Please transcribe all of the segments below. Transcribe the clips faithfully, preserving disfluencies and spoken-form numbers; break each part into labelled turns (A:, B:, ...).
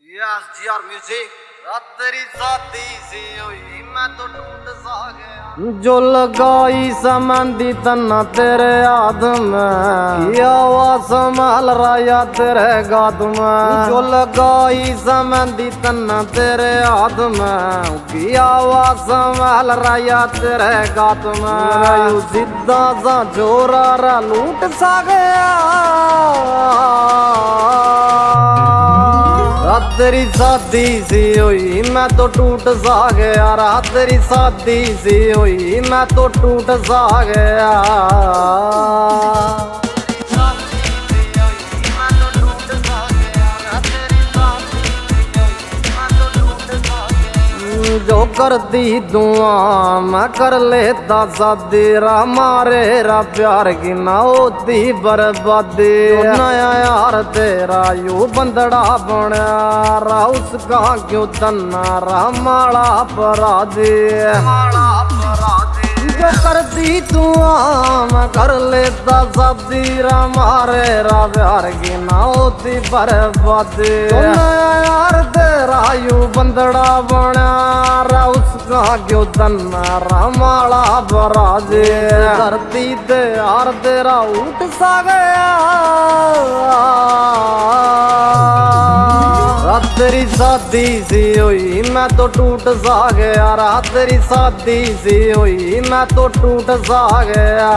A: Yes जी R music. रात तेरी शादी सी हुई मैं तो टूट सा गया।
B: जो लगाई समंदी तना तेरे याद में आवाज संभाल रहा तेरे गाद में। जो लगाई समंदी तना तेरे याद में आवाज संभाल रहा तेरे गाद में। यू सीधा सा जोरा रा लूट सा गया। रात तेरी शादी सी हुई मैं तो टूट सा गया। रात तेरी शादी सी हुई मैं तो टूट सा गया। जो कर दी दुआ मैं कर लेता शादी रा मारे रा प्यार की ना होती बर्बादी। नया यार तेरा यू बंदड़ा बना रा उसका क्यों तन्ना रा माड़ा अपराधी। जो कर दी दुआ मैं कर लेता शादी रा मारे रा प्यार की ना होती बर्बादी। नया यार तेरा यू बंदड़ा बना रा उसका क्यों तन्ना रा माड़ा बराजे। धरती ते यार तेरा उठ सा गया। रात तेरी शादी सी हुई मैं तो टूट सा गया। रात तेरी शादी सी हुई मैं तो टूट सा गया।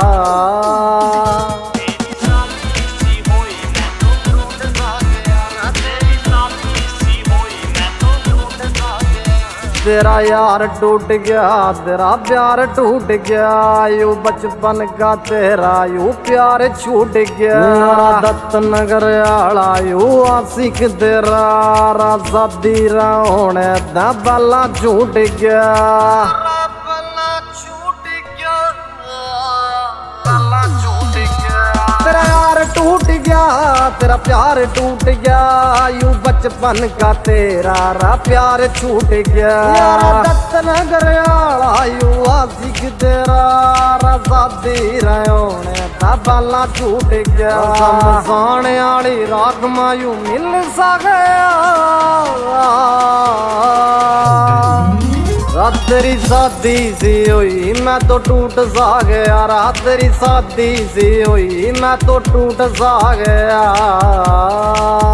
B: तेरा यार टूट गया तेरा प्यार टूट गया। यू बचपन का तेरा यू प्यार छूट गया। दत्त नगर आला यू आशिक तेरा रा शादी रा होने दा बल्ला छूट गया। तेरा यार टूट गया तेरा प्यार टूट गया। यू बचपन का तेरा रा प्यार छूट गया। दत्त नगर आला यू आशिक तेरा रा शादी होने दा बाला छूट गया। समझाने आली राख मायू मिल सा गया। रात तेरी शादी सी हुई मैं तो टूट सा गया। रात तेरी शादी सी हुई मैं तो टूट सा गया।